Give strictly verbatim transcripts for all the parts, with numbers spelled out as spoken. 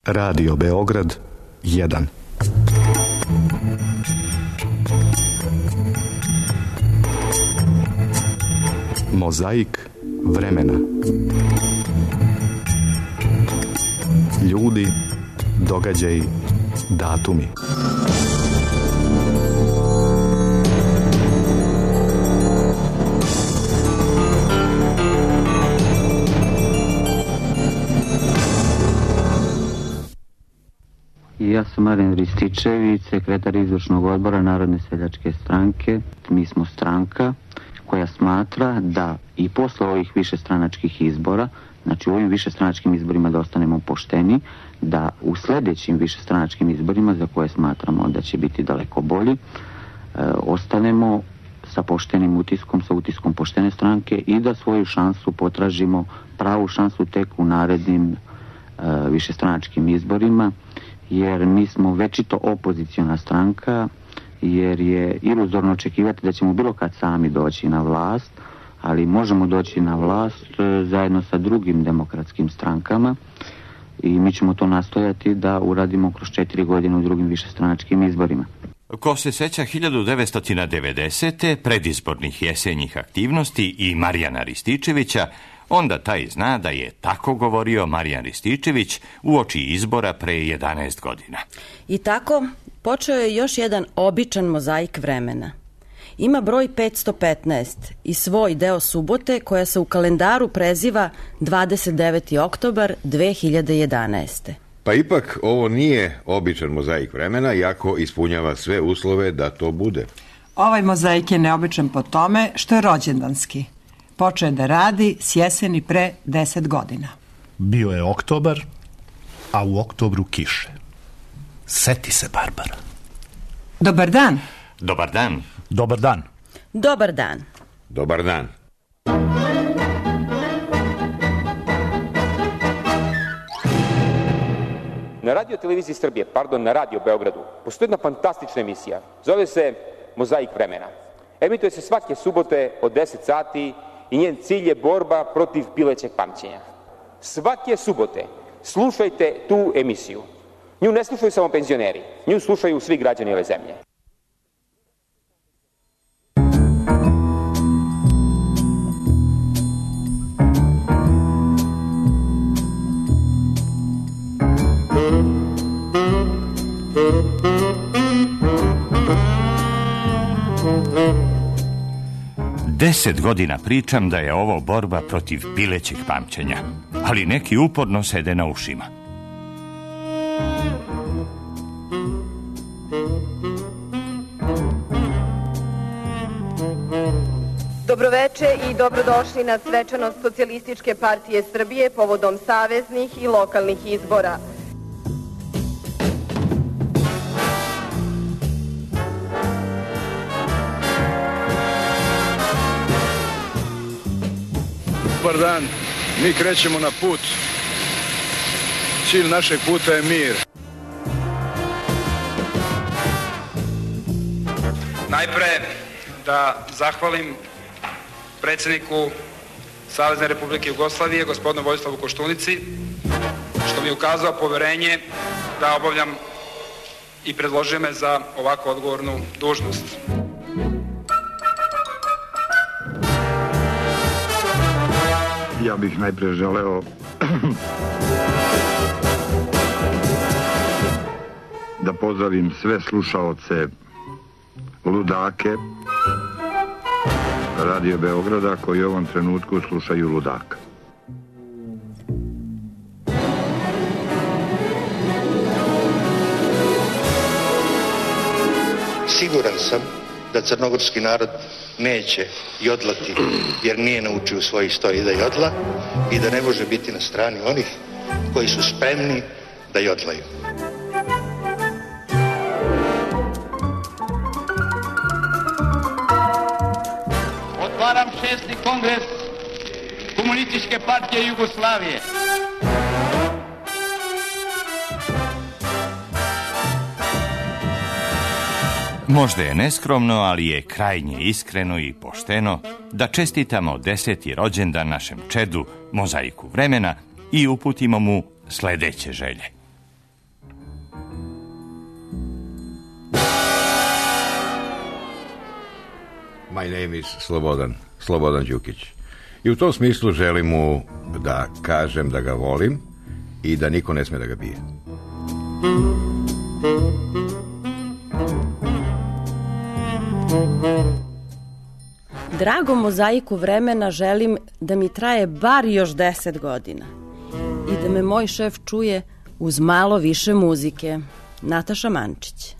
Radio Beograd jedan. Mozaik vremena. Ljudi, događaji, datumi. Ja sam Marijan Rističević, sekretar izvršnog odbora Narodne seljačke stranke. Mi smo stranka koja smatra da i posle ovih višestranačkih izbora, znači u ovim višestranačkim izborima da ostanemo pošteni, da u sljedećim višestranačkim izborima, za koje smatramo da će biti daleko bolji, e, ostanemo sa poštenim utiskom, sa utiskom poštene stranke i da svoju šansu potražimo, pravu šansu tek u narednim e, višestranačkim izborima, jer mi smo večito opoziciona stranka, jer je iluzorno očekivati da ćemo bilo kad sami doći na vlast, ali možemo doći na vlast zajedno sa drugim demokratskim strankama i mi ćemo to nastojati da uradimo kroz četiri godine u drugim višestranačkim izborima. Ko se seća hiljadu devetsto devedesete predizbornih jesenjih aktivnosti i Marijana Rističevića, onda taj zna da je tako govorio Marijan Rističević uoči izbora pre jedanaest godina. I tako počeo je još jedan običan mozaik vremena. Ima broj petsto petnaest i svoj deo subote koja se u kalendaru preziva dvadeset deveti oktobar dve hiljade jedanaeste. Pa ipak ovo nije običan mozaik vremena, iako ispunjava sve uslove da to bude. Ovaj mozaik je neobičan po tome što je rođendanski. Počeo je da radi s jeseni pre deset godina. Bio je oktobar, a u oktobru kiše. Seti se, Barbara. Dobar dan. Dobar dan. Dobar dan. Dobar dan. Dobar dan. Na radio televiziji Srbije, pardon, na Radio Beogradu, postoji jedna fantastična emisija. Zove se Mozaik vremena. Emituje se svake subote od deset sati i njen cilj je borba protiv pilećeg pamćenja. Svake subote slušajte tu emisiju. Nju ne slušaju samo penzioneri, nju slušaju svi građani ove zemlje. Deset godina pričam da je ovo borba protiv pilećeg pamćenja, ali neki uporno sede na ušima. Dobroveče i dobrodošli na svečanost Socijalističke partije Srbije povodom saveznih i lokalnih izbora. Dobar dan, mi krećemo na put. Cilj našeg puta je mir. Najpre da zahvalim predsjedniku Savezne Republike Jugoslavije, gospodinu Vojislavu Koštunici, što mi je ukazao poverenje da obavljam i predložio me za ovako odgovornu dužnost. Ja bih najprije želeo da pozdravim sve slušaoce Ludake Radio Beograda koji u ovom trenutku slušaju Ludaka. Siguran sam da crnogorski narod neće jodlati jer nije naučio svojih sto i da jodla i da ne može biti na strani onih koji su spremni da jodlaju. Otvaram šesti kongres Komunističke partije Jugoslavije. Možda je neskromno, ali je krajnje iskreno i pošteno da čestitamo deseti rođendan našem čedu, mozaiku vremena, i uputimo mu sljedeće želje. My name is Slobodan, Slobodan Đukić. I u tom smislu želim mu da kažem da ga volim i da niko ne sme da ga bije. Drago mozaiku vremena želim da mi traje bar još deset godina i da me moj šef čuje uz malo više muzike. Nataša Mančić.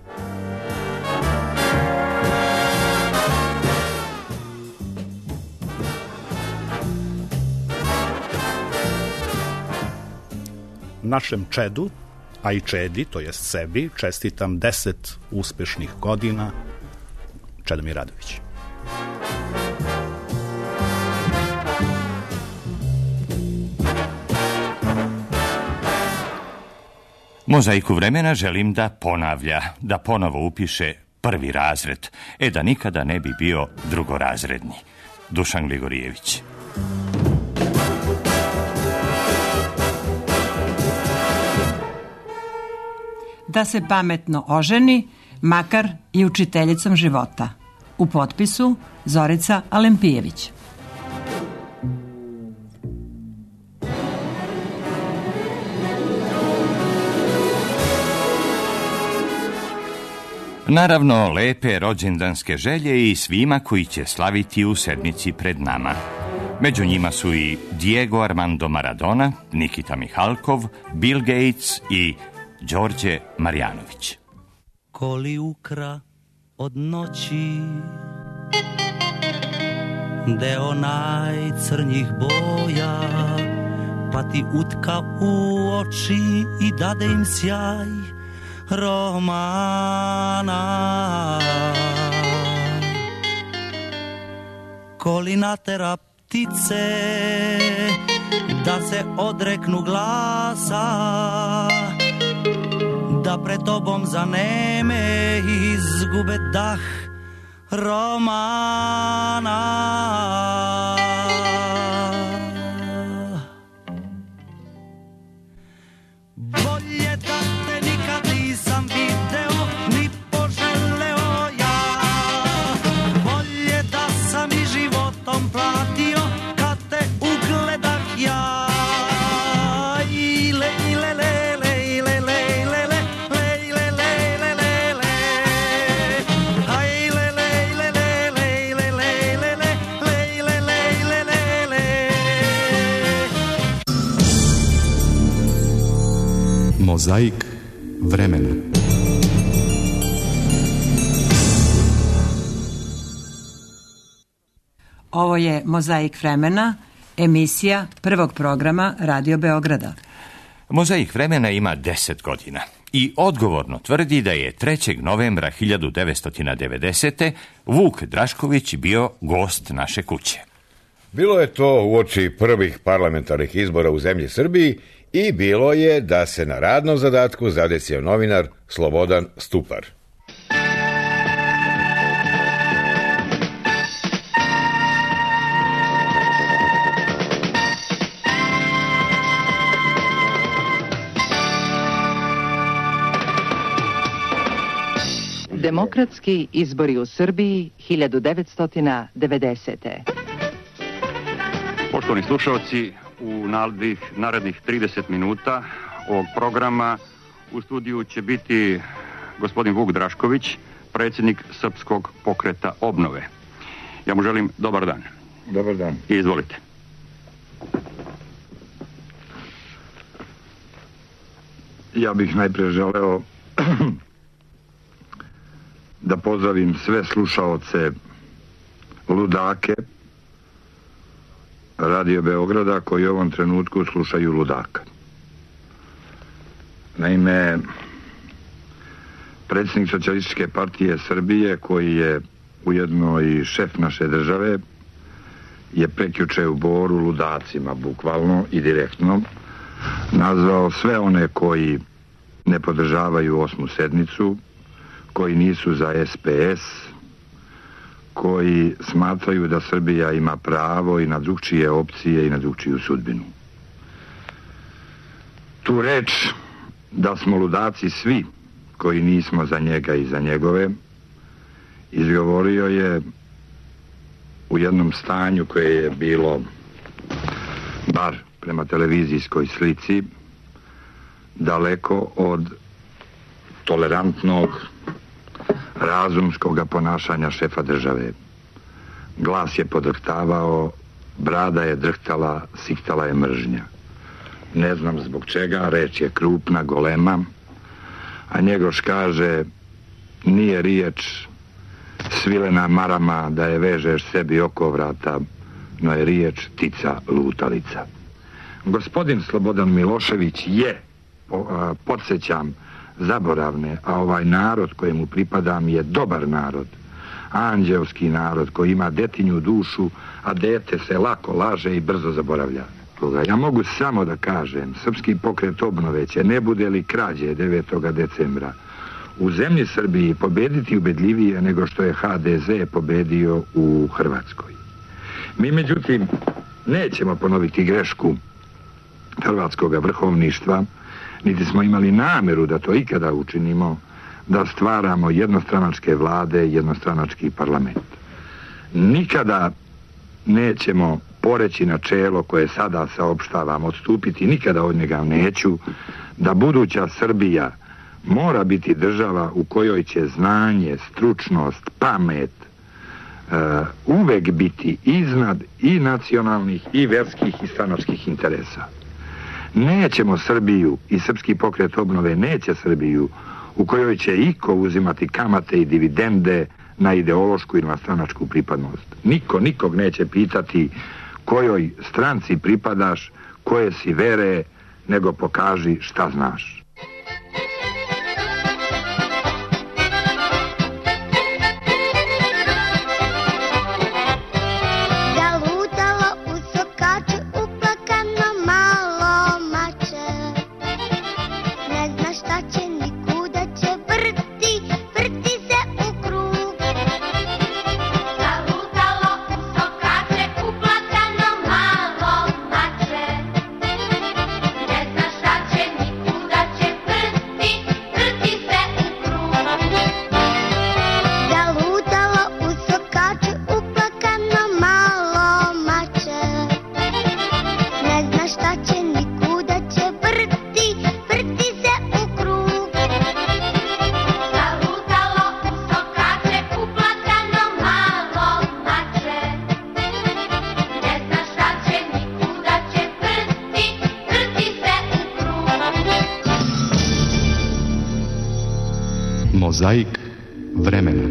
Našem Čedu, a i Čedi, to jest sebi, čestitam deset uspešnih godina. Čedomir Radović. Mozaiku vremena želim da ponavlja, da ponovo upiše prvi razred, e da nikada ne bi bio drugorazredni. Dušan Gligorijević. Da se pametno oženi, makar i učiteljicom života. U potpisu Zorica Alempijević. Naravno, lepe rođendanske želje i svima koji će slaviti u sedmici pred nama. Među njima su i Diego Armando Maradona, Nikita Mihalkov, Bill Gates i Đorđe Marjanović. Koli ukra od noći, deo najcrnjih boja, pa ti utka u oči i dade im sjaj romana. Koli natera ptice da se odreknu glasa, da pred tobom zaneme i izgube dah romana. Bolje da te nikad nisam video ni poželeo ja, bolje da sam i životom platio kad te ugledah ja. Ile, ile, le, le, ile, le, ile, le, le, ile, le, le, le, le. Aj, ile, le, ile, le, le, ile, le, ile, le, le, ile, le, ile, le, le. Mozaik vremena. Ovo je Mozaik vremena, emisija prvog programa Radio Beograda. Mozaik vremena ima deset godina i odgovorno tvrdi da je trećeg novembra hiljadu devetsto devedesete. Vuk Drašković bio gost naše kuće. Bilo je to uoči prvih parlamentarnih izbora u zemlji Srbiji i bilo je da se na radnom zadatku zadesio novinar Slobodan Stupar. Demokratski izbori u Srbiji hiljadu devetsto devedesete. Poštovani slušalci, u narednih trideset minuta ovog programa u studiju će biti gospodin Vuk Drašković, predsjednik Srpskog pokreta obnove. Ja mu želim dobar dan. Dobar dan. I izvolite. Ja bih najprije želeo da pozdravim sve slušaoce ludake Radio Beograda koji u ovom trenutku slušaju ludaka. Naime, predsjednik Socijalističke partije Srbije, koji je ujedno i šef naše države, je prekjuče u Boru ludacima, bukvalno i direktno, nazvao sve one koji ne podržavaju osmu sednicu, koji nisu za S P S, koji smatraju da Srbija ima pravo i na drugčije opcije i na drugčiju sudbinu. Tu reč da smo ludaci svi koji nismo za njega i za njegove izgovorio je u jednom stanju koje je bilo, bar prema televizijskoj slici, daleko od tolerantnog, razumskog ponašanja šefa države. Glas je podrhtavao, brada je drhtala, siktala je mržnja. Ne znam zbog čega, reč je krupna, golema, a Njegoš kaže, nije riječ svilena marama da je vežeš sebi oko vrata, no je riječ tica lutalica. Gospodin Slobodan Milošević je, podsjećam, zaboravne, a ovaj narod kojemu pripadam je dobar narod, anđelski narod koji ima detinju dušu, a dete se lako laže i brzo zaboravlja. Ja mogu samo da kažem, Srpski pokret obnove će, ne bude li krađe devetog decembra, u zemlji Srbiji pobediti ubedljivije nego što je ha de ze pobedio u Hrvatskoj. Mi, međutim, nećemo ponoviti grešku hrvatskog vrhovništva, niti smo imali nameru da to ikada učinimo, da stvaramo jednostranačke vlade, jednostranački parlament. Nikada nećemo poreći načelo koje sada saopštavam, odstupiti, nikada od njega neću, da buduća Srbija mora biti država u kojoj će znanje, stručnost, pamet uh, uvek biti iznad i nacionalnih i verskih i stranačkih interesa. Nećemo Srbiju, i Srpski pokret obnove neće Srbiju, u kojoj će iko uzimati kamate i dividende na ideološku ili na stranačku pripadnost. Niko nikog neće pitati kojoj stranci pripadaš, koje si vere, nego pokaži šta znaš. Mozaik vremena.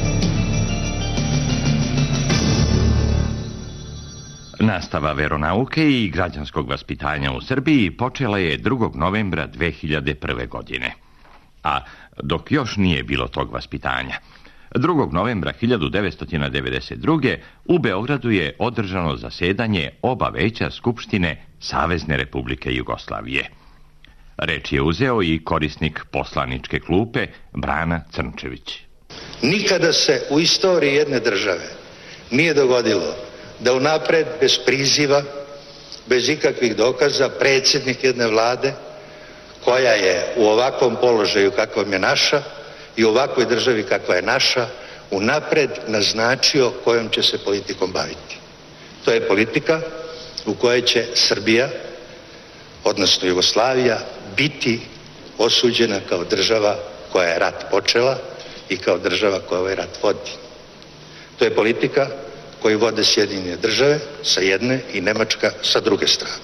Nastava veronauke i građanskog vaspitanja u Srbiji počela je drugog novembra dve hiljade prve. godine. A dok još nije bilo tog vaspitanja, drugog novembra hiljadu devetsto devedeset druge. u Beogradu je održano zasedanje oba veća Skupštine Savezne Republike Jugoslavije. Reč je uzeo i korisnik poslaničke klupe Brana Crnčević. Nikada se u istoriji jedne države nije dogodilo da unapred, bez priziva, bez ikakvih dokaza, predsjednik jedne vlade, koja je u ovakvom položaju kakvom je naša i u ovakvoj državi kakva je naša, unapred naznačio kojom će se politikom baviti. To je politika u kojoj će Srbija, odnosno Jugoslavija, biti osuđena kao država koja je rat počela i kao država koja ovaj rat vodi. To je politika koju vode Sjedinjene države sa jedne i Nemačka sa druge strane.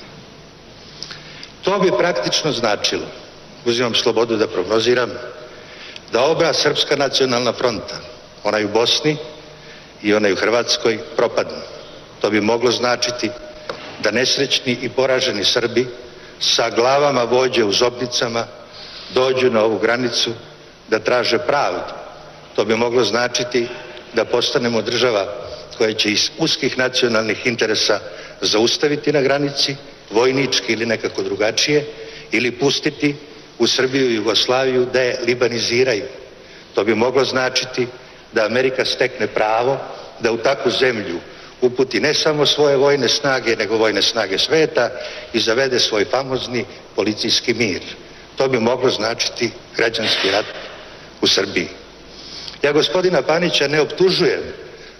To bi praktično značilo, uzimam slobodu da prognoziram, da oba srpska nacionalna fronta, onaj u Bosni i onaj u Hrvatskoj, propadnu. To bi moglo značiti da nesrećni i poraženi Srbi sa glavama vođe u zobnicama dođu na ovu granicu da traže pravdu. To bi moglo značiti da postanemo država koja će iz uskih nacionalnih interesa zaustaviti na granici, vojnički ili nekako drugačije, ili pustiti u Srbiju i Jugoslaviju da je libaniziraju. To bi moglo značiti da Amerika stekne pravo da u takvu zemlju uputi ne samo svoje vojne snage, nego vojne snage sveta i zavede svoj famozni policijski mir. To bi moglo značiti građanski rat u Srbiji. Ja gospodina Panića ne optužujem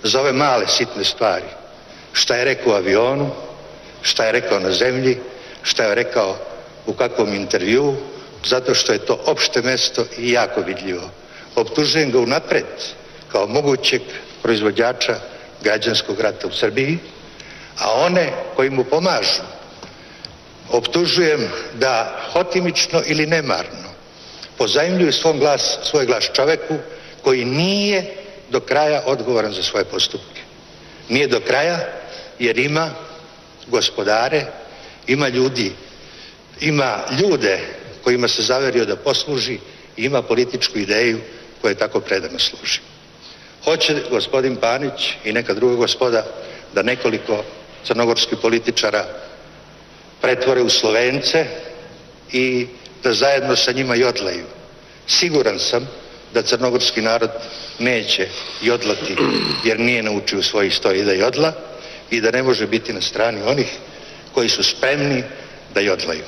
za ove male sitne stvari. Šta je rekao u avionu, šta je rekao na zemlji, šta je rekao u kakvom intervjuu, zato što je to opšte mesto i jako vidljivo. Optužujem ga unapred kao mogućeg proizvođača građanskog rata u Srbiji, a one koji mu pomažu optužujem da hotimično ili nemarno pozajmljuju svoj glas, svoj glas čoveku koji nije do kraja odgovoran za svoje postupke. Nije do kraja jer ima gospodare, ima ljudi, ima ljude kojima se zaverio da posluži i ima političku ideju koja tako predano služi. Hoće gospodin Panić i neka druga gospoda da nekoliko crnogorskih političara pretvore u Slovence i da zajedno sa njima jodlaju. Siguran sam da crnogorski narod neće jodlati jer nije naučio svojih stoji da jodla i da ne može biti na strani onih koji su spremni da jodlaju.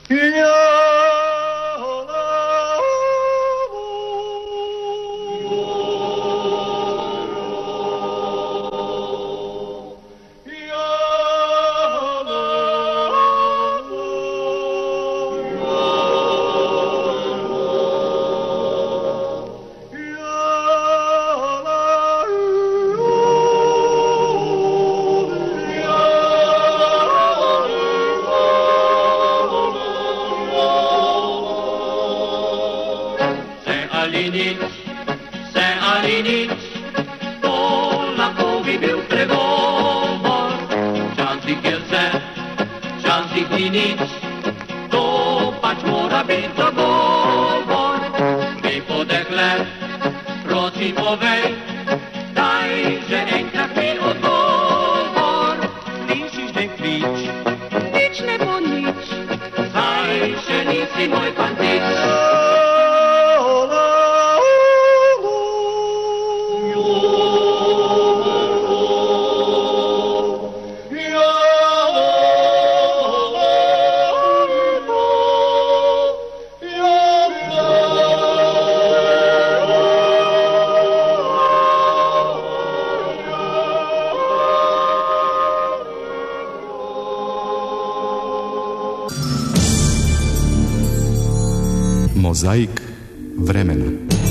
Mozaik vremena.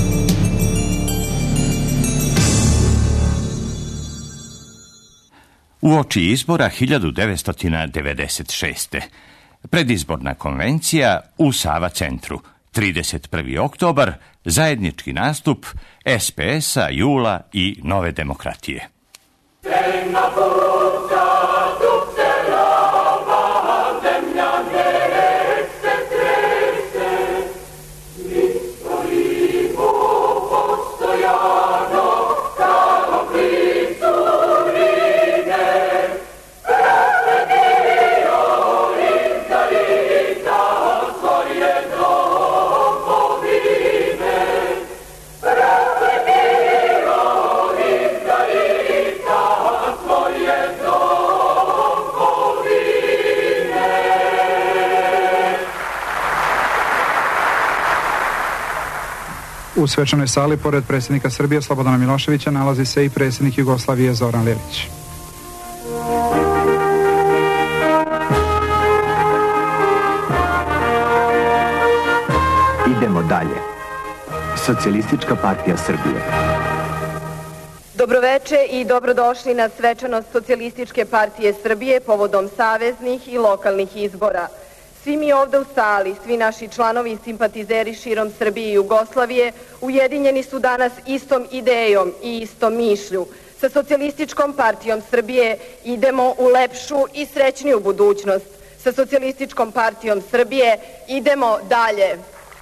Uoči izbora hiljadu devetsto devedeset šeste. Predizborna konvencija u Sava centru. trideset prvi oktobar, zajednički nastup es pe es-a, Jula i Nove demokratije. U svečanoj sali, pored predsjednika Srbije Slobodana Miloševića, nalazi se i predsjednik Jugoslavije Zoran Ljević. Idemo dalje. Socijalistička partija Srbije. Dobroveče i dobrodošli na svečanost Socijalističke partije Srbije povodom saveznih i lokalnih izbora. Svi mi ovde u sali, svi naši članovi i simpatizeri širom Srbije i Jugoslavije ujedinjeni su danas istom idejom i istom mišlju. Sa Socijalističkom partijom Srbije idemo u lepšu i srećniju budućnost. Sa Socijalističkom partijom Srbije idemo dalje.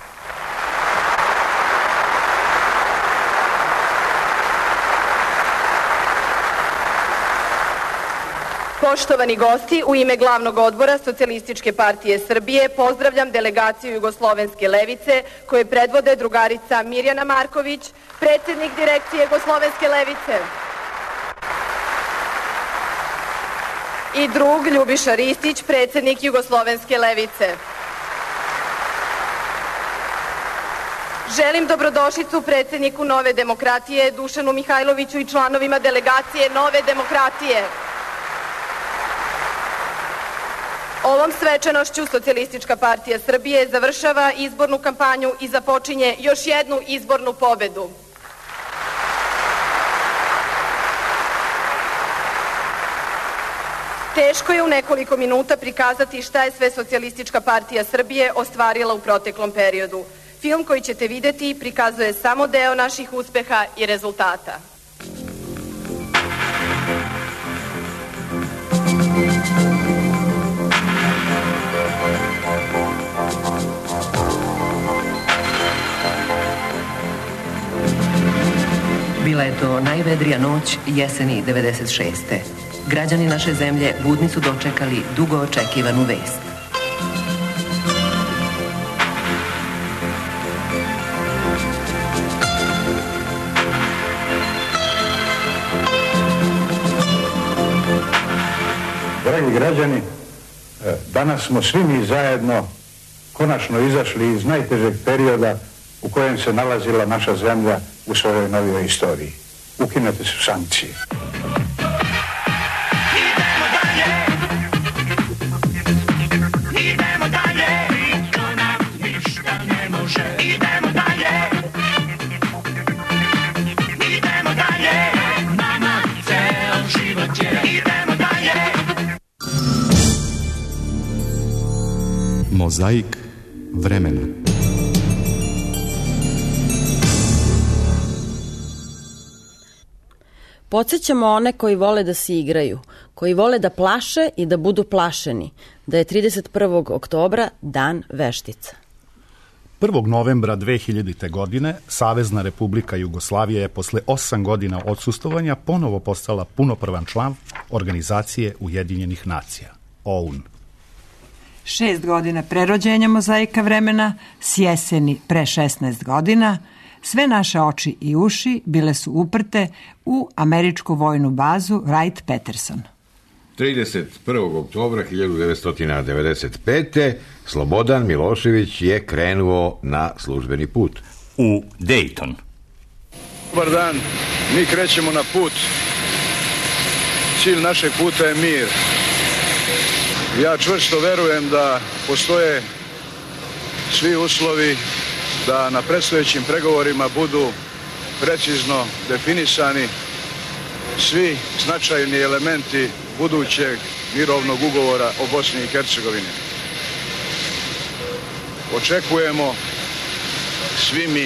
Poštovani gosti, u ime glavnog odbora Socijalističke partije Srbije pozdravljam delegaciju Jugoslovenske levice koje predvode drugarica Mirjana Marković, predsjednik direkcije Jugoslovenske levice, i drug Ljubiša Ristić, predsjednik Jugoslovenske levice. Želim dobrodošlicu predsjedniku Nove demokratije Dušanu Mihajloviću i članovima delegacije Nove demokratije. Ovom svečanošću Socijalistička partija Srbije završava izbornu kampanju i započinje još jednu izbornu pobedu. Teško je u nekoliko minuta prikazati šta je sve Socijalistička partija Srbije ostvarila u proteklom periodu. Film koji ćete vidjeti prikazuje samo deo naših uspeha i rezultata. Bila je to najvedrija noć jeseni devedeset šeste. Građani naše zemlje budni su dočekali dugo očekivanu vest. Dragi građani, danas smo svi mi zajedno konačno izašli iz najtežeg perioda u kojem se nalazila naša zemlja u svojoj novijoj istoriji. Ukinute su sankcije. Mozaik vremena. Podsjećamo one koji vole da se igraju, koji vole da plaše i da budu plašeni, da je trideset prvog oktobra dan veštica. prvog novembra dve hiljadite. godine Savezna Republika Jugoslavija je posle osam godina odsustovanja ponovo postala punopravan član Organizacije Ujedinjenih nacija, O U N. Šest godina prerođenja Mozaika vremena, s jeseni pre šesnaest godina, sve naše oči i uši bile su uprte u američku vojnu bazu Wright-Patterson. trideset prvog oktobra hiljadu devetsto devedeset pete. Slobodan Milošević je krenuo na službeni put. U Dayton. Dobar dan, mi krećemo na put. Cilj našeg puta je mir. Ja čvrsto verujem da postoje svi uslovi da na predstojećim pregovorima budu precizno definisani svi značajni elementi budućeg mirovnog ugovora o Bosni i Hercegovini. Očekujemo svi mi,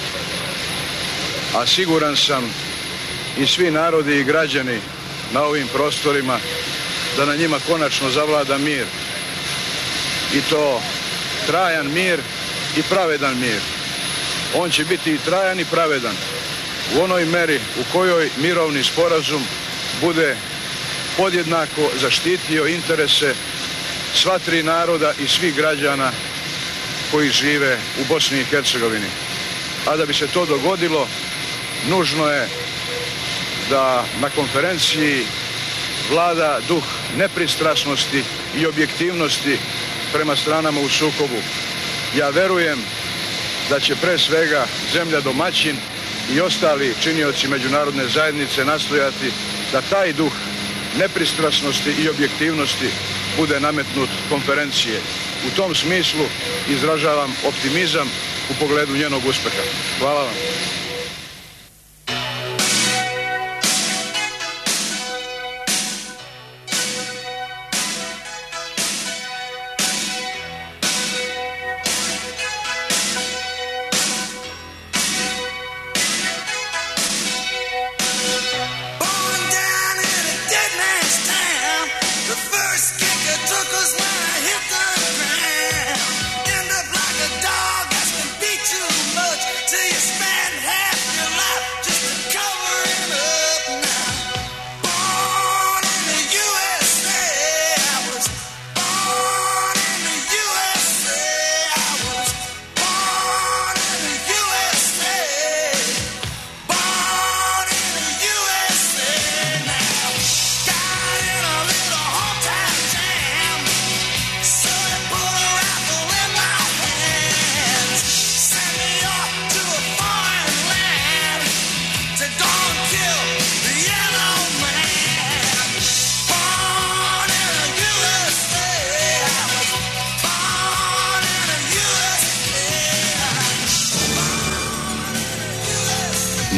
a siguran sam i svi narodi i građani na ovim prostorima, da na njima konačno zavlada mir. I to trajan mir i pravedan mir. On će biti i trajan i pravedan u onoj meri u kojoj mirovni sporazum bude podjednako zaštitio interese sva tri naroda i svih građana koji žive u Bosni i Hercegovini. A da bi se to dogodilo, nužno je da na konferenciji vlada duh nepristrasnosti i objektivnosti prema stranama u sukobu. Ja verujem da će pre svega zemlja domaćin i ostali činioci međunarodne zajednice nastojati da taj duh nepristrasnosti i objektivnosti bude nametnut konferencije. U tom smislu izražavam optimizam u pogledu njenog uspeha. Hvala vam. Till you spend half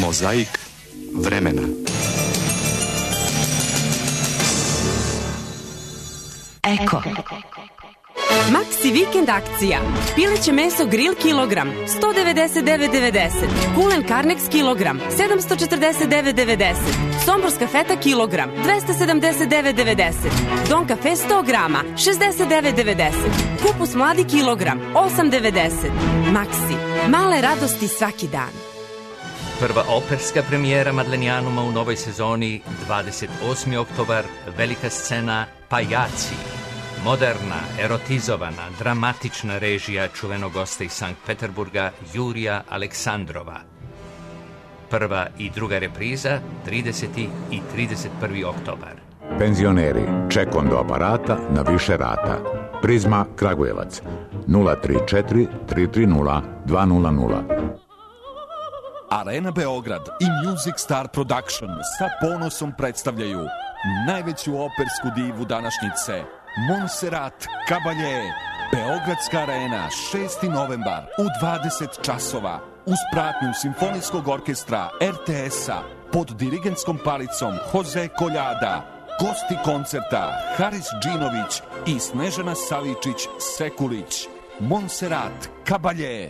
Mozaik vremena. Eko. Maxi vikend akcija. Pileće meso grill kilogram sto devedeset devet devedeset. Kulen karneks kilogram sedamsto četrdeset devet devedeset. Somborska feta kilogram dvesta sedamdeset devet devedeset. Don kafe sto grama šezdeset devet devedeset. Kupus mladi kilogram osam devedeset. Maxi. Male radosti svaki dan. Prva operska premijera Madlenijanuma u novoj sezoni, dvadeset osmi oktobar, velika scena Pajaci. Moderna, erotizovana, dramatična režija čuvenog gosta iz Sankt Peterburga Jurija Aleksandrova. Prva i druga repriza, trideseti i trideset prvi oktobar. Penzioneri, ček do aparata na više rata. Prizma Kragujevac, nula tri četiri tri tri nula dva nula nula. Arena Beograd i Music Star Production sa ponosom predstavljaju najveću opersku divu današnjice, Montserrat Caballé. Beogradska arena, šesti novembar u dvadeset časova uz pratnju Simfonijskog orkestra er te es-a pod dirigentskom palicom Jose Koljada. Gosti koncerta Haris Džinović i Snežana Savičić-Sekulić. Montserrat Caballé.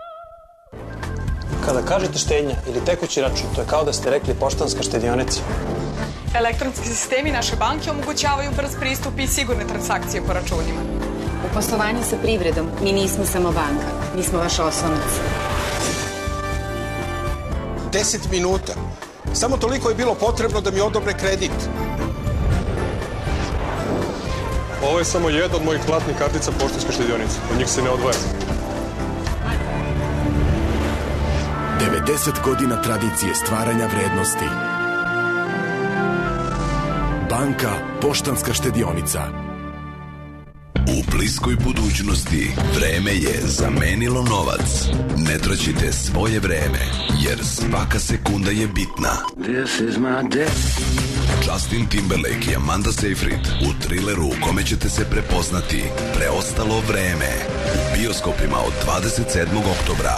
Kada kažete štednja ili tekući račun, to je kao da ste rekli Poštanska štedionica. Elektronski sistemi naše banke omogućavaju brz pristup i sigurne transakcije po računima. U poslovanju sa privredom mi nismo samo banka, mi smo vaš oslonac. Deset minuta. Samo toliko je bilo potrebno da mi odobre kredit. Ovo je samo jedna od mojih platnih kartica Poštanske štedionice. Od njih se ne odvaja. devedeset godina tradicije stvaranja vrednosti. Banka Poštanska štedionica. U bliskoj budućnosti vreme je zamenilo novac. Ne traćite svoje vreme, jer svaka sekunda je bitna. This is my day. Justin Timberlake i Amanda Seyfried u trileru u kome ćete se prepoznati Preostalo vreme u bioskopima od dvadeset sedmog oktobra.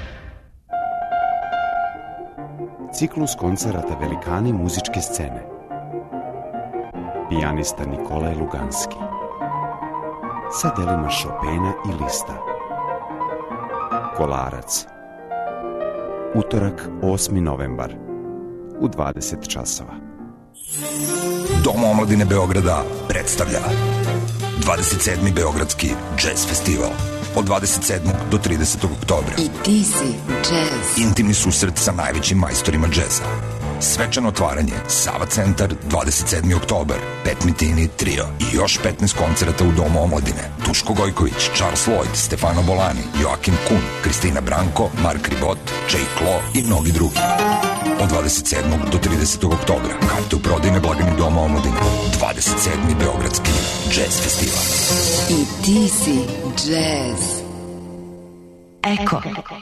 Ciklus koncerata Velikani muzičke scene. Pijanista Nikolaj Luganski. Sa delima Chopina i Lista. Kolarac. Utorak, osmi novembar u dvadeset časova. Dom omladine Beograda predstavlja dvadeset sedmi Beogradski jazz festival od dvadeset sedmog do tridesetog oktobra. I ti si jazz. Intimni susret sa najvećim majstorima džeza. Svečano otvaranje, Sava centar, dvadeset sedmi oktobar, Pet Mitini trio i još petnaest koncerata u Domu omladine. Duško Gojković, Charles Lloyd, Stefano Bolani, Joakim Kun, Kristina Branko, Mark Ribot, Jay Klo i mnogi drugi. Od dvadeset sedmog do tridesetog oktobra. Karte u prodaju na blagajni Doma omladine. dvadeset sedmi Beogradski jazz festival. I ti si jazz. Eko.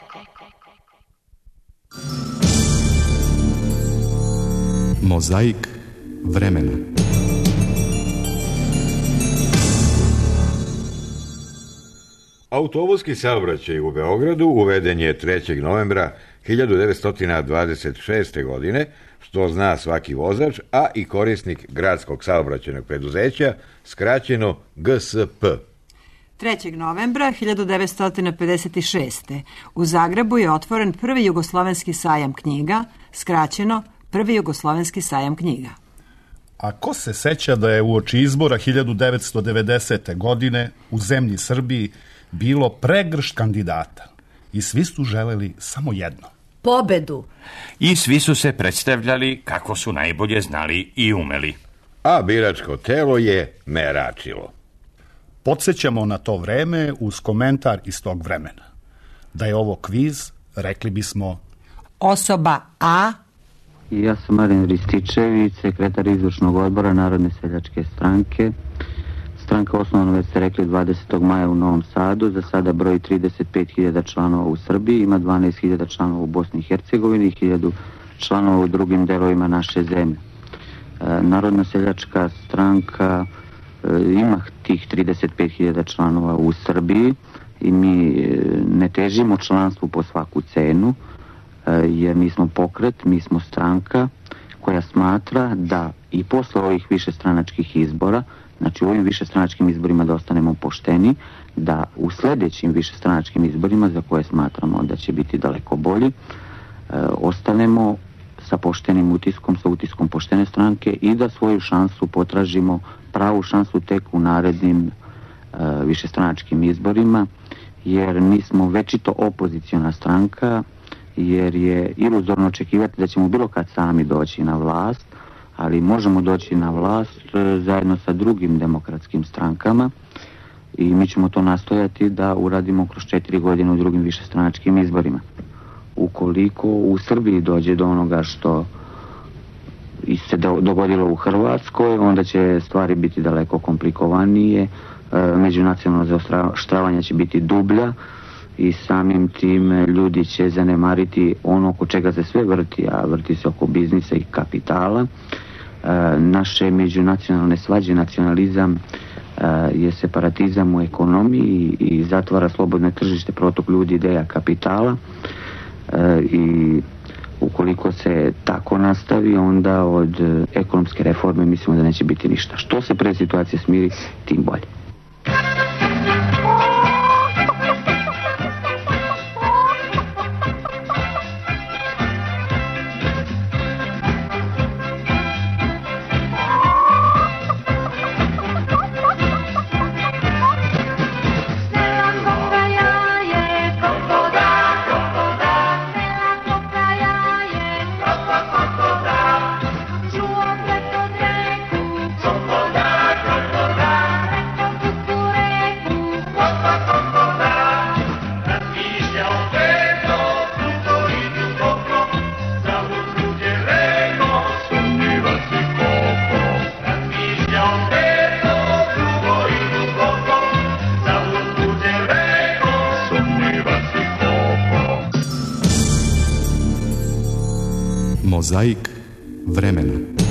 Mozaik vremena. Autobuski saobraćaj u Beogradu uveden je trećeg novembra hiljadu devetsto dvadeset šeste. godine, što zna svaki vozač, a i korisnik gradskog saobraćajnog preduzeća, skraćeno G S P. trećeg novembra hiljadu devetsto pedeset šeste. u Zagrebu je otvoren prvi jugoslovenski sajam knjiga, skraćeno Prvi jugoslovenski sajam knjiga. A ko se seća da je uoči izbora hiljadu devetsto devedesete. godine u zemlji Srbiji bilo pregršt kandidata i svi su želeli samo jedno. Pobedu. I svi su se predstavljali kako su najbolje znali i umeli. A biračko telo je meračilo. Podsjećamo na to vreme uz komentar iz tog vremena. Da je ovo kviz, rekli bismo osoba A. I ja sam Marijan Rističević, sekretar izvršnog odbora Narodne seljačke stranke. Stranka osnovana, već ste rekli, dvadesetog maja u Novom Sadu. Za sada broji trideset pet hiljada članova u Srbiji, ima dvanaest hiljada članova u Bosni i Hercegovini i hiljadu članova u drugim delovima naše zemlje. Narodna seljačka stranka ima tih trideset pet hiljada članova u Srbiji i mi ne težimo članstvu po svaku cenu. jer mi smo pokret, mi smo stranka koja smatra da i posle ovih višestranačkih izbora, znači u ovim višestranačkim izborima da ostanemo pošteni, da u sledećim višestranačkim izborima, za koje smatramo da će biti daleko bolji, e, ostanemo sa poštenim utiskom, sa utiskom poštene stranke i da svoju šansu potražimo, pravu šansu tek u narednim e, višestranačkim izborima, jer mi smo večito opoziciona stranka, jer je iluzorno očekivati da ćemo bilo kad sami doći na vlast, ali možemo doći na vlast e, zajedno sa drugim demokratskim strankama i mi ćemo to nastojati da uradimo kroz četiri godine u drugim višestranačkim izborima. Ukoliko u Srbiji dođe do onoga što se dogodilo u Hrvatskoj, onda će stvari biti daleko komplikovanije, e, međunacionalno zaoštravanje će biti dublja i samim tim ljudi će zanemariti ono oko čega se sve vrti, a vrti se oko biznisa i kapitala. E, naše međunacionalne svađe, nacionalizam e, je separatizam u ekonomiji i, i zatvara slobodno tržište, protok ljudi, ideja, kapitala. E, I ukoliko se tako nastavi, onda od ekonomske reforme mislimo da neće biti ništa. Što se pre situacije smiri, tim bolje. Mozaik vremena.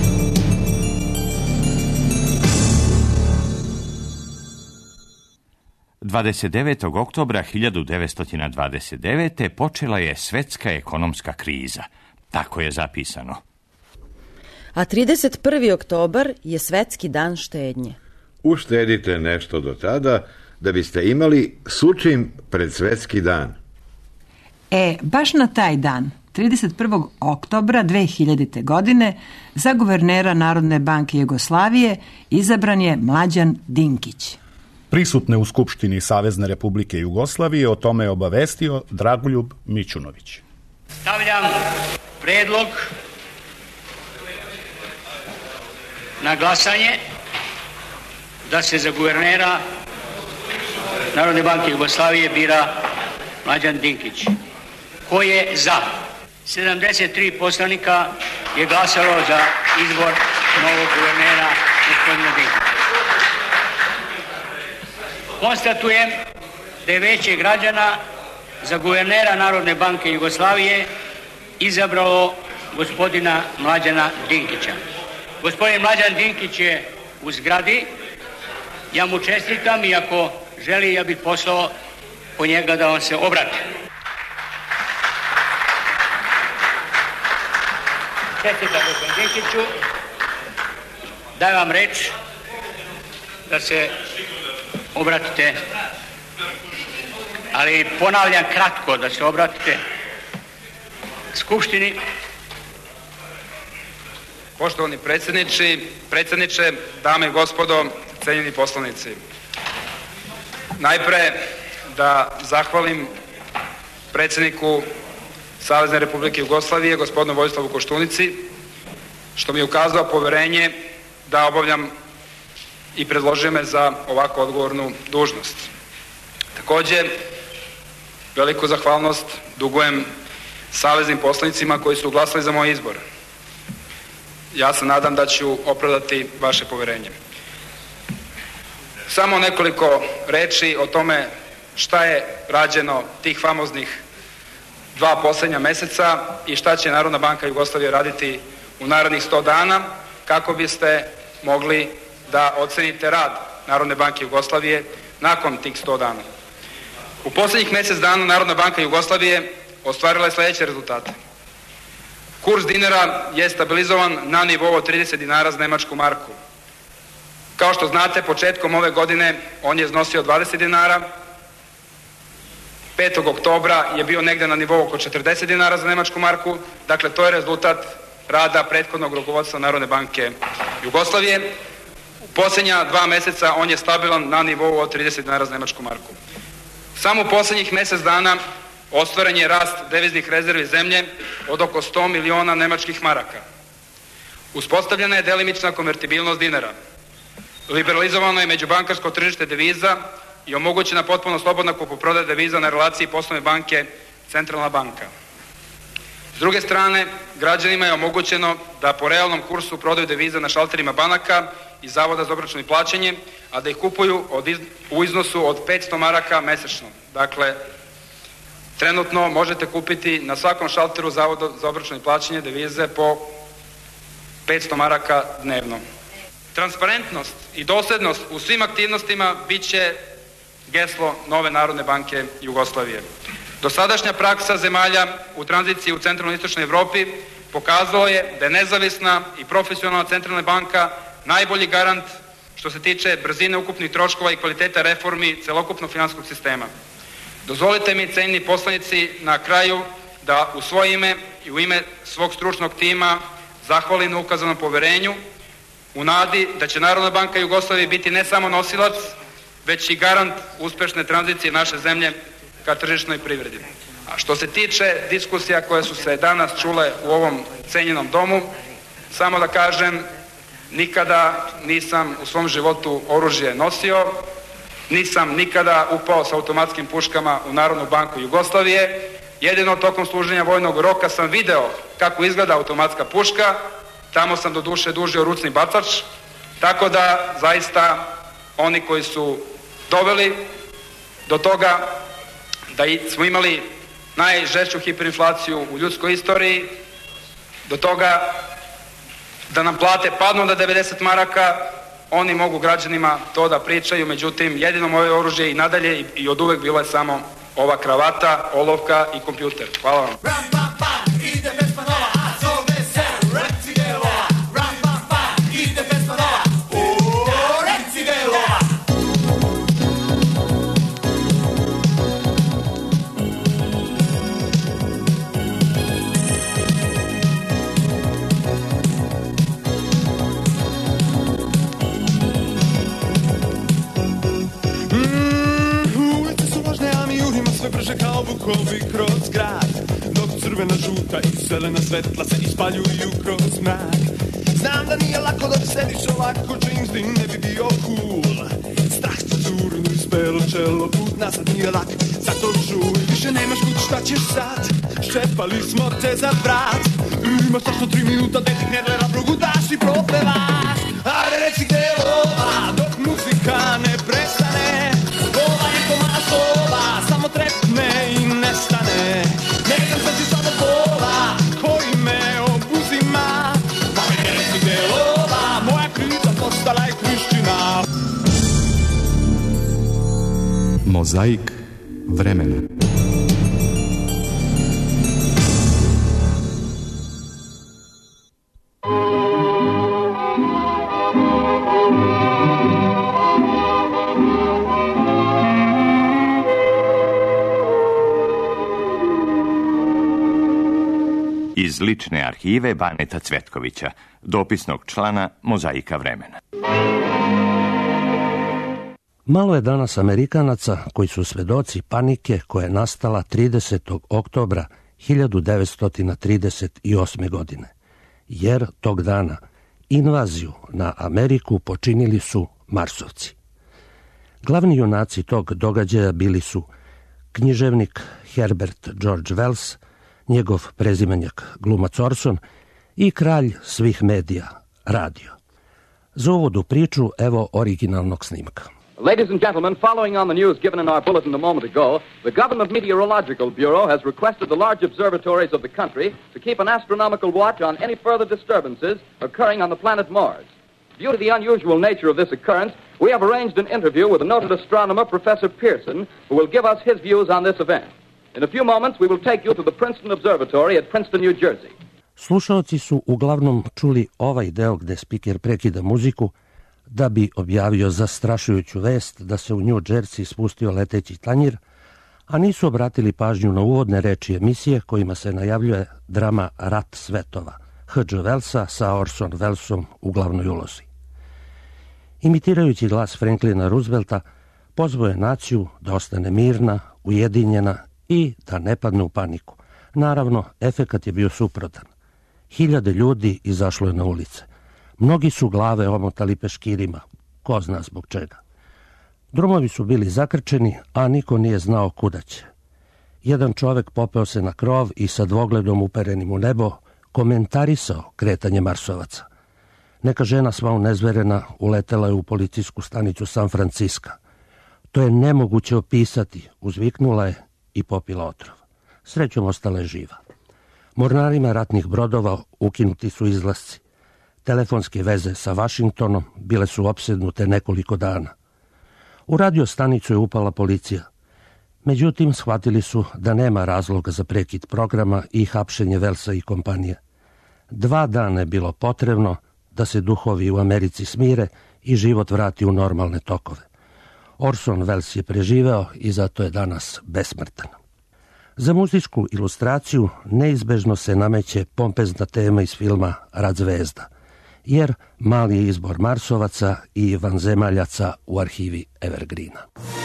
dvadeset devetog oktobra hiljadu devetsto dvadeset devete. počela je svetska ekonomska kriza. Tako je zapisano. A trideset prvog oktobar je svetski dan štednje. Uštedite nešto do tada da biste imali sučim pred svetski dan. E, baš na taj dan, trideset prvog oktobra dve hiljadite. godine, za guvernera Narodne banke Jugoslavije izabran je Mlađan Dinkić. Prisutne u Skupštini Savezne Republike Jugoslavije o tome je obavestio Dragoljub Mićunović. Stavljam predlog na glasanje da se za guvernera Narodne banke Jugoslavije bira Mlađan Dinkić. Ko je za? sedamdeset tri poslanika je glasalo za izbor novog guvernera gospodina Dinkića. Konstatujem da je Veće građana za guvernera Narodne banke Jugoslavije izabralo gospodina Mlađana Dinkića. Gospodin Mlađan Dinkić je u zgradi. Ja mu čestitam i ako želi, ja bih poslao po njega da vam se obrati. Čestitam gospodin Dinkiću. Dajem vam reč da se obratite, ali ponavljam kratko da se obratite Skupštini. Poštovani predsjedniče, predsjedniče, dame i gospodo, cenjeni poslanici. Najpre da zahvalim predsjedniku Savezne Republike Jugoslavije, gospodinu Vojislavu Koštunici, što mi je ukazao poverenje da obavljam i predložio me za ovako odgovornu dužnost. Također, veliku zahvalnost dugujem saveznim poslanicima koji su glasali za moj izbor. Ja se nadam da ću opravdati vaše poverenje. Samo nekoliko reči o tome šta je rađeno tih famoznih dva posljednja meseca i šta će Narodna banka Jugoslavije raditi u narednih sto dana kako biste mogli da ocenite rad Narodne banke Jugoslavije nakon tih sto dana. U posljednjih mjesec dana Narodna banka Jugoslavije ostvarila je sljedeće rezultate. Kurs dinara je stabilizovan na nivou od trideset dinara za nemačku marku. Kao što znate, početkom ove godine on je iznosio dvadeset dinara, petog oktobra je bio negde na nivou oko četrdeset dinara za nemačku marku, dakle to je rezultat rada prethodnog rukovodstva Narodne banke Jugoslavije. U posljednja dva meseca on je stabilan na nivou od trideset dinara za nemačku marku. Samo u posljednjih mesec dana ostvaren je rast deviznih rezervi zemlje od oko sto miliona nemačkih maraka. Uspostavljena je delimična konvertibilnost dinara. Liberalizovano je međubankarsko tržište deviza i omogućena potpuno slobodna kupoprodaja deviza na relaciji poslovne banke Centralna banka. S druge strane, građanima je omogućeno da po realnom kursu prodaju deviza na šalterima banaka i Zavoda za obračun i plaćanje, a da ih kupuju od iz, u iznosu od petsto maraka mesečno. Dakle, trenutno možete kupiti na svakom šalteru Zavoda za obračun i plaćanje devize po petsto maraka dnevno. Transparentnost i doslednost u svim aktivnostima bit će geslo nove Narodne banke Jugoslavije. Dosadašnja praksa zemalja u tranziciji u centralnoj i istočnoj Evropi pokazalo je da je nezavisna i profesionalna centralna banka najbolji garant što se tiče brzine ukupnih troškova i kvaliteta reformi celokupnog finansijskog sistema. Dozvolite mi, cenjeni poslanici, na kraju da u svoje ime i u ime svog stručnog tima zahvalim na ukazanom poverenju u nadi da će Narodna banka Jugoslavije biti ne samo nosilac, već i garant uspešne tranzicije naše zemlje ka tržišnoj privredi. A što se tiče diskusija koje su se danas čule u ovom cenjenom domu, samo da kažem, nikada nisam u svom životu oružje nosio, nisam nikada upao sa automatskim puškama u Narodnu banku Jugoslavije, jedino tokom služenja vojnog roka sam video kako izgleda automatska puška, tamo sam do duše dužio ručni bacač, tako da zaista oni koji su doveli do toga da smo imali najžešću hiperinflaciju u ljudskoj istoriji, do toga da nam plate padnu na devedeset maraka, oni mogu građanima to da pričaju, međutim jedino moje oružje i nadalje i od uvek bilo je samo ova kravata, olovka i kompjuter. Hvala vam. Brže kao vukovi kroz grad, dok crvena, žuta i zelena svetla se ispaljuju kroz mrak. Znam da nije lako dok sediš ovako, James Dean ne bi bio cool. Strah cenzurnu i spelo čelo, put nazad nije lak, zato žuj. Više nemaš kud, šta ćeš sad? Ščepali smo te za vrat. Imaš tačno tri minuta, gde ti knedlera prugu daš i propevaš. Ajde reci gde je ova, dok muzika ne prestane. Ova je komada slova, samo trepne i nestane. Ne znam se ti samo bola, koji me obuzima. Ajde reci gde je ova, moja kriza postala je krišćina. Mozaik vremena. Iz lične arhive Baneta Cvetkovića, dopisnog člana Mozaika vremena. Malo je danas Amerikanaca koji su svedoci panike koja je nastala tridesetog oktobra hiljadu devetsto trideset osme. godine, jer tog dana invaziju na Ameriku počinili su Marsovci. Glavni junaci tog događaja bili su književnik Herbert George Wells, njegov prezimenjak glumac Orson i kralj svih medija, radio. Za uvodu priču evo originalnog snimka. Ladies and gentlemen, following on the news given in our bulletin a moment ago, the Government Meteorological Bureau has requested the large observatories of the country to keep an astronomical watch on any further disturbances occurring on the planet Mars. Due to the unusual nature of this occurrence, we have arranged an interview with the noted astronomer, Professor Pearson, who will give us his views on this event. In a few moments, we will take you to the Princeton Observatory at Princeton, New Jersey. Slušaoci su uglavnom čuli ovaj deo gde spiker prekida muziku da bi objavio zastrašujuću vest da se u New Jersey spustio leteći tanjir, a nisu obratili pažnju na uvodne reči emisije kojima se najavljuje drama Rat svetova, H G Wellsa sa Orson Wellesom u glavnoj ulozi. Imitirajući glas Franklina Roosevelta, pozvao je naciju da ostane mirna, ujedinjena i da ne padne u paniku. Naravno, efekat je bio suprotan. Hiljade ljudi izašlo je na ulice. Mnogi su glave omotali peškirima, ko zna zbog čega. Drumovi su bili zakrčeni, a niko nije znao kuda će. Jedan čovek popeo se na krov i sa dvogledom uperenim u nebo komentarisao kretanje Marsovaca. Neka žena sva unezverena uletela je u policijsku stanicu San Franciska. To je nemoguće opisati, uzviknula je i popila otrov. Srećom ostala je živa. Mornarima ratnih brodova ukinuti su izlasci. Telefonske veze sa Vašingtonom bile su opsednute nekoliko dana. U radio stanicu je upala policija. Međutim, shvatili su da nema razloga za prekid programa i hapšenje Wellesa i kompanije. Dva dana je bilo potrebno da se duhovi u Americi smire i život vrati u normalne tokove. Orson Welles je preživeo i zato je danas besmrtan. Za muzičku ilustraciju neizbežno se nameće pompezna tema iz filma Rat zvezda, jer mali je izbor Marsovaca i vanzemaljaca u arhivi Evergreena.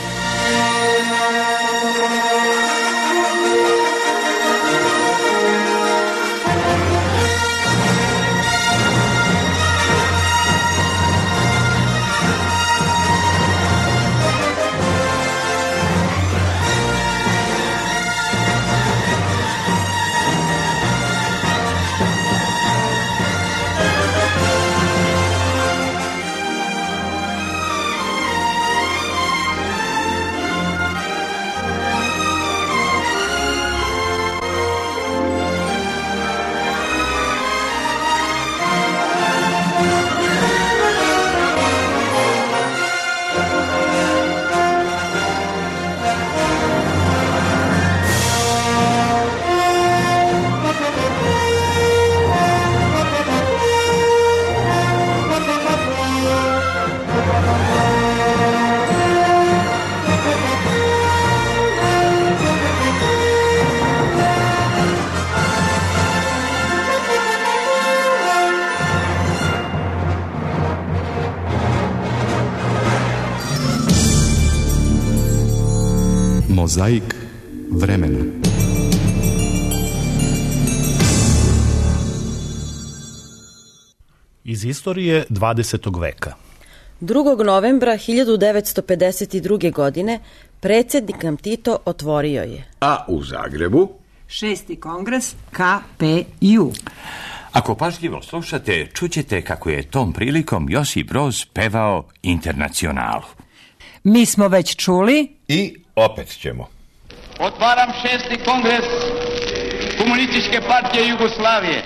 Mozaik vremena. Iz istorije dvadesetog veka. drugog novembra hiljadu devetsto pedeset druge. godine predsjednik nam Tito otvorio je. A u Zagrebu? Šesti kongres K P U. Ako pažljivo slušate, čućete kako je tom prilikom Josip Broz pevao Internacionalu. Mi smo već čuli i opet ćemo. Otvaram šesti kongres Komunističke partije Jugoslavije.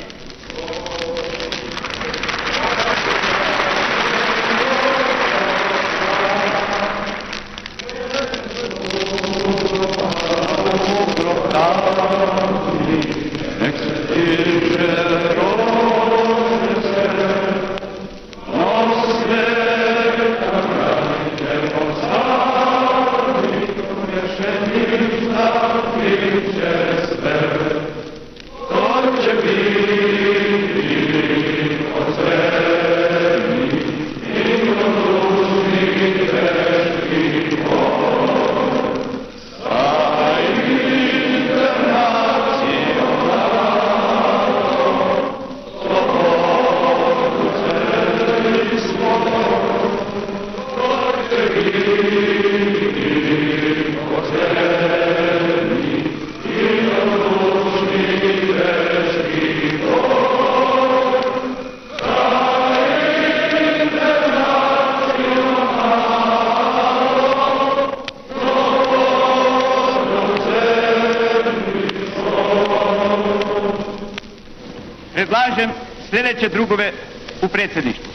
Predlažem sljedeće drugove u predsjedništvu.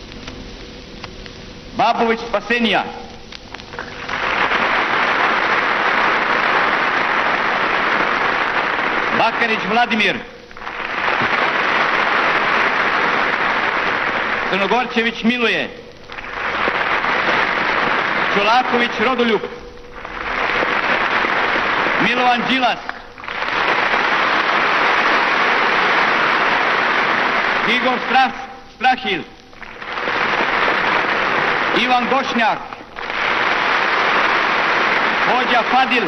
Babović Pasenija, Bakarić Vladimir, Crnogorčević Miluje, Čolaković Rodoljub, Milovan Đilas, Igor Strah, Strahil, Ivan Gošnjak, Hođa Fadil,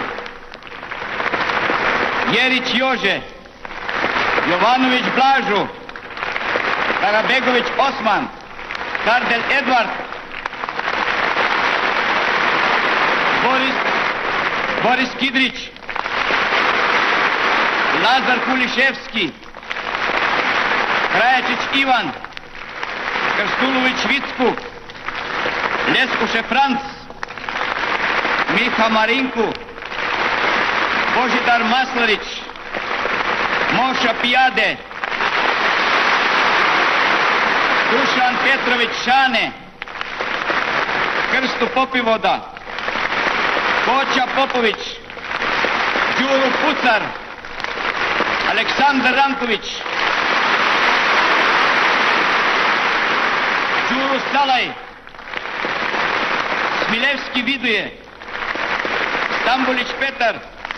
Jerić Jože, Jovanović Blažo, Karabegović Osman, Kardel Edvard, Boris, Boris Kidrić, Lazar Kuliševski, Krajačić Ivan, Krstulović Vicku, Ljeskuše Franc, Miha Marinku, Božidar Maslarić, Moša Pijade, Dušan Petrović Šane, Krsto Popivoda, Koća Popović, Đuro Pucar, Aleksandar Ranković, Đuro Stalaj, Smilevski Viduje, Stambulić Petar,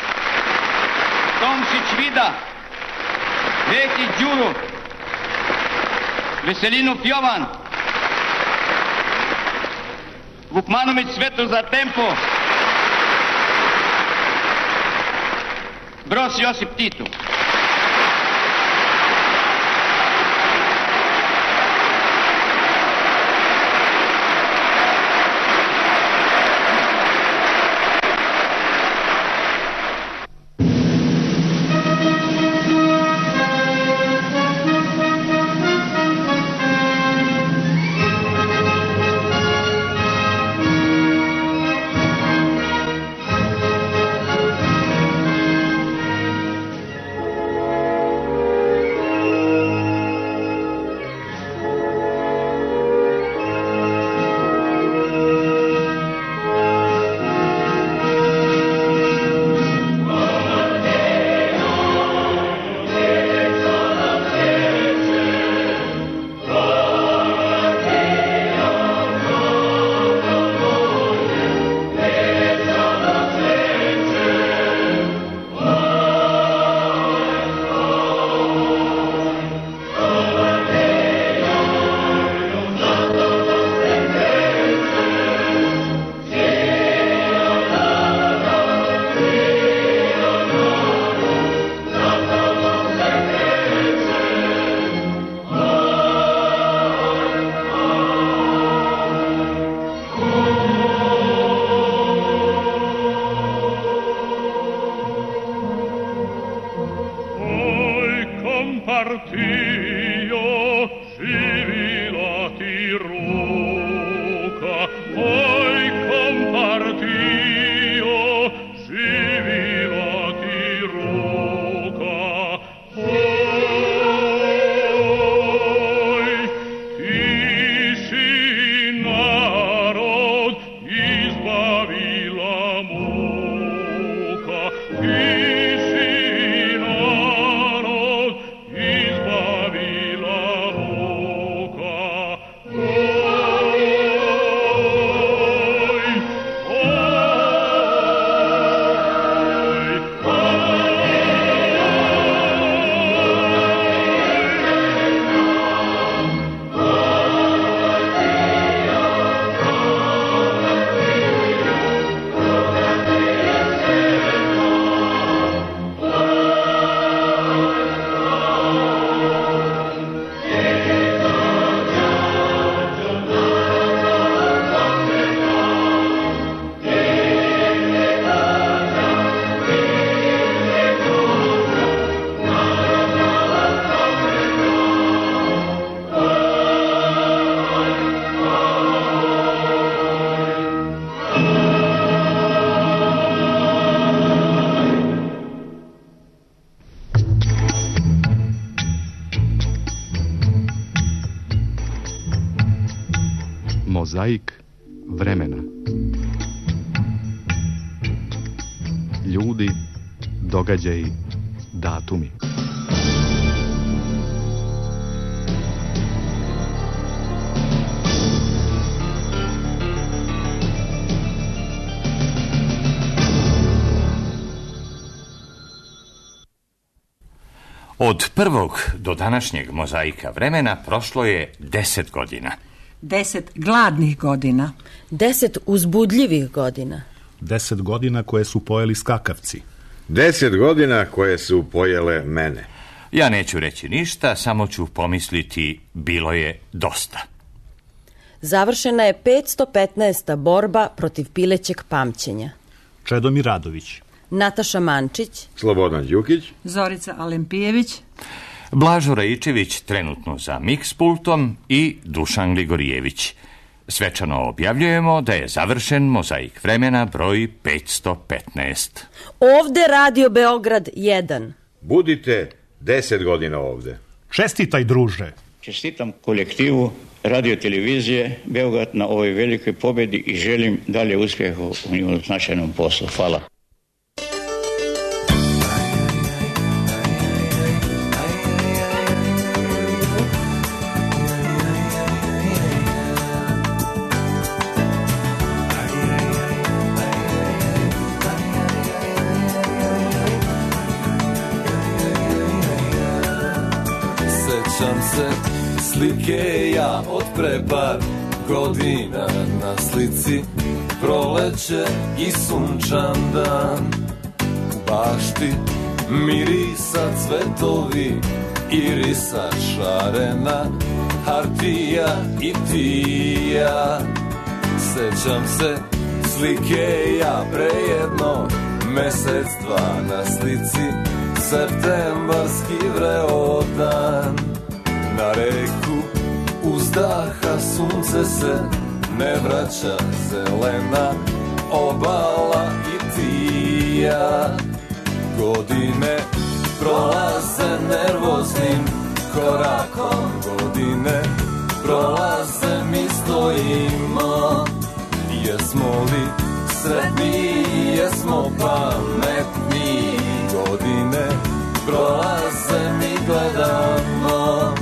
Tomšić Vida, Vekić Đuro, Veselinov Jovan, Vukmanović Svetozar Tempo, Broz Josip Tito. Mozaik vremena. Ljudi, događaji, datumi. Od prvog do današnjeg mozaika vremena prošlo je deset godina. Deset gladnih godina. Deset uzbudljivih godina. Deset godina koje su pojeli skakavci. Deset godina koje su pojele mene. Ja neću reći ništa, samo ću pomisliti bilo je dosta. Završena je petsto petnaesta borba protiv pilećeg pamćenja. Čedomir Radović. Nataša Mančić. Slobodan Đukić. Zorica Alempijević. Blažo Rajičević trenutno za miks pultom i Dušan Gligorijević. Svečano objavljujemo da je završen mozaik vremena broj petsto petnaest. Ovde Radio Beograd jedan. Budite deset godina ovde. Čestitaj, druže. Čestitam kolektivu radio televizije Beograd na ovoj velikoj pobjedi i želim dalje uspjeha u njihovom značajnom poslu. Hvala. Sećam se slike ja od pre par godina, na slici proleće i sunčan dan. U bašti mirisa cvetovi, irisa šarena, hartija i tija. Sećam se slike ja pre jedno mesec dva, na slici septembarski vreo dan. Na reku uzdaha sunce se ne vraća, zelena obala i tija. Godine prolaze nervoznim korakom, godine prolaze mi stojimo. Jesmo li sretni, jesmo pametni, godine prolaze mi gledamo.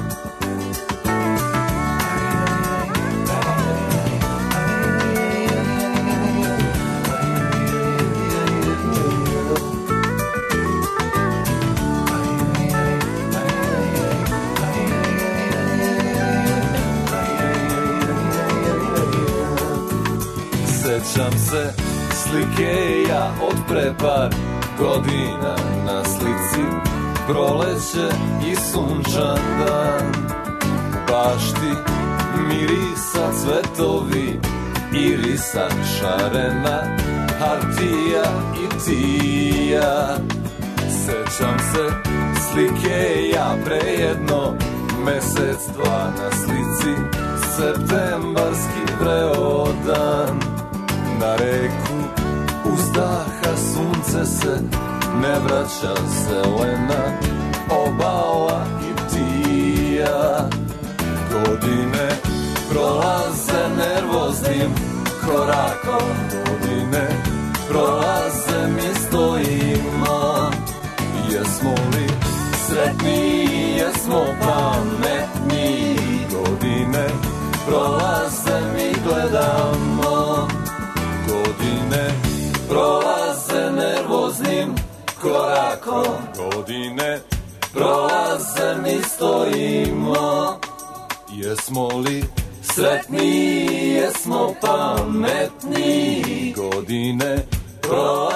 Sećam se slike ja od pre par godina, na slici proleće i sunčan dan. Bašti mirisa cvetovi, irisa šarena, hartija i tija. Sećam se slike ja pre jedno mesec dva, na slici septembarski vreo dan. Na reku uzdaha sunce se ne vraća, zelena obala i tija. Godine prolaze nervoznim korakom, godine prolaze mi stojimo. Jesmo li sretni, jesmo pametni, godine prolaze mi gledamo. Godine prolaze nervoznim korakom, godine prolaze mi stojimo. Jesmo li sretni, jesmo pametni, godine prolaze